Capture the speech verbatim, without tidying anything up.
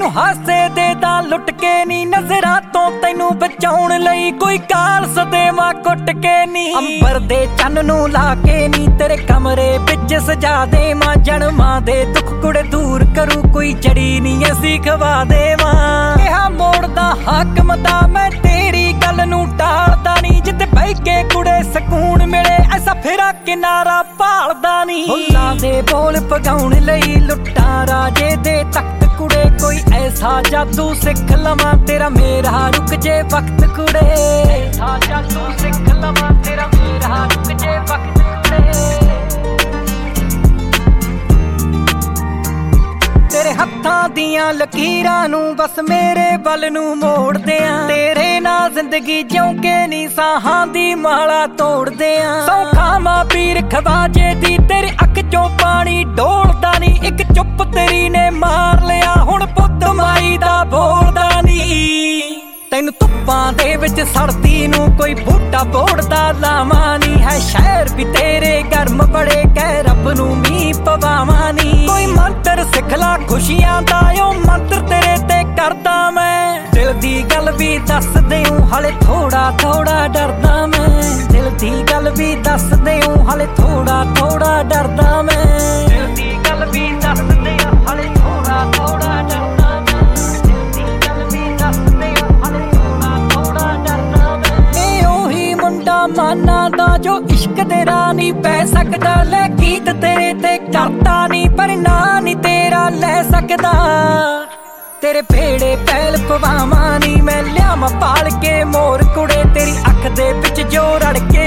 ਤੈਨੂੰ ਹਾਸੇ ਦੇ ਦਾ ਲੁੱਟ ਕੇ ਨੀ, ਨਜ਼ਰਾਂ ਤੋਂ ਤੈਨੂੰ ਬਚਾਉਣ ਲਈ ਕੋਈ ਕਾਲ ਸਦੇਵਾ ਕੁੱਟ ਕੇ ਨੀ। ਅੰਬਰ ਦੇ ਚੰਨ ਨੂੰ ਲਾ ਕੇ ਨੀ, ਤੇਰੇ ਕਮਰੇ ਵਿੱਚ ਸਜਾ ਦੇਵਾਂ। ਜਨਮਾਂ ਦੇ ਦੁੱਖ ਕੁੜੇ ਦੂਰ ਕਰੂ ਕੋਈ ਜੜੀ ਨੀ ਅਸੀਂ ਖਵਾ ਦੇਵਾਂ। ਕਿਹਾ ਮੋੜਦਾ ਹਾਕਮ ਦਾ ਮੈਂ ਤੇਰੀ ਗੱਲ ਨੂੰ ਟਾਲਦਾ ਨੀ, ਜਿੱਥੇ ਬਹਿ ਕੇ ਕੁੜੇ ਸਕੂਨ ਮਿਲੇ ਐਸਾ ਫੇਰਾ ਕਿਨਾਰਾ ਭਾਲਦਾ ਨੀ। ਫੁੱਲਾਂ ਦੇ ਬੋਲ ਪਗਾਉਣ ਲਈ ਲੁੱਟਾਂ ਰਾਜੇ ਦੇ ਤਖਤ ਕੁੜੇ, ਕੋਈ ਐਸਾ ਜਾਦੂ ਸਿੱਖ ਲਵਾਂ ਤੇਰਾ ਮੇਰਾ ਰੁਕ ਜੇ ਵਕਤ ਕੁੜੇ। ਐਸਾ ਜਾਦੂ ਸਿੱਖ ਲਵਾਂ ਤੇਰਾ ਮੇਰਾ ਰੁਕ ਜੇ ਵਕਤ ਕੁੜੇ। ਤੇਰੇ ਹੱਥਾਂ ਦੀਆਂ ਲਕੀਰਾਂ ਨੂੰ ਬਸ ਮੇਰੇ ਵੱਲ ਨੂੰ ਮੋੜਦੇ ਆਂ। ਤੇਰੇ ਨਾਲ ਜ਼ਿੰਦਗੀ ਜਿਉਂ ਕੇ ਨੀ ਸਾਹਾਂ ਦੀ ਮਾਲਾ ਤੋੜਦੇ ਆਂ। ਸੌਖਾ ਮਾਂ ਪੀਰ ਖਵਾਜੇ ਦੀ ਤੇਰੀ ਅੱਖ ਚੋਂ ਪਾਣੀ ਡੋਲਦਾ ਨੀ। ਇੱਕ ਚੁੱਪ ਤੇਰੀ ਨੇ ਮਾਰ ਲਿਆ ਹੁਣ ਪੁੱਤ ਮਾਈ ਦਾ ਬੋਲਦਾ ਨੀ। ਤੈਨੂੰ ਧੁੱਪਾਂ ਦੇ ਵਿੱਚ ਸੜਦੀ ਨੂੰ ਕੋਈ ਬੂਟਾ ਬੋੜਦਾ ਲਾਵਾਂ ਨੀ। ਹੈ ਸ਼ਹਿਰ ਵੀ ਤੇਰੇ ਗਰਮ ਬੜੇ ਕਹਿ ਰੱਬ ਨੂੰ ਮੀਂਹ ਪਵਾਵਾਂ ਨੀ। ਕੋਈ ਮੰਤਰ ਸਿੱਖ ਲਾ ਖੁਸ਼ੀਆਂ ਦਾ ਓ ਮੰਤਰ ਤੇਰੇ ਤੇ ਕਰਦਾ ਮੈਂ। ਦਿਲ ਦੀ ਗੱਲ ਵੀ ਦੱਸ ਦਿਉ ਹਾਲੇ ਥੋੜਾ ਥੋੜਾ ਡਰਦਾ ਮੈਂ। ਦਿਲ ਦੀ ਗੱਲ ਵੀ ਦੱਸ ਦਿਉ ਹਾਲੇ ਥੋੜਾ ਥੋੜਾ ਡਰਦਾ ਮੈਂ। ਦਿਲ ਦੀ ਗੱਲ ਵੀ ਦੱਸ ਦਿਉ ਹਾਲੇ ਥੋੜਾ ਥੋੜਾ ਡਰਦਾ ਮੈਂ। ਦਿਲ ਦੀ ਗੱਲ ਵੀ ਦੱਸ ਦਿਉ ਹਾਲੇ ਥੋੜਾ ਥੋੜਾ ਡਰਦਾ ਮੈਂ। ਇਹ ਉਹੀ ਮੁੰਡਾ ਮਾਨਾ ਦਾ ਜੋ ਇਸ਼ਕ ਦੇ ਰਾਹ ਨੀ ਪੈ ਸਕਦਾ। ਲੈ ਗੀਤ ਤੇਰੇ ਤੇ ਕਰਦਾ ਨੀ ਪਰ ਨਾ ਨੀ ਤੇਰਾ ਲੈ ਸਕਦਾ। ਤੇਰੇ ਭੇੜੇ ਪੈਲ ਪਵਾਵਾਂ ਨੀ ਮੈਂ ਲਿਆਵਾਂ ਪਾਲ ਕੇ ਮੋਰ ਕੁੜੇ। ਤੇਰੀ ਅੱਖ ਦੇ ਵਿੱਚ ਜੋ ਰੜ ਕੇ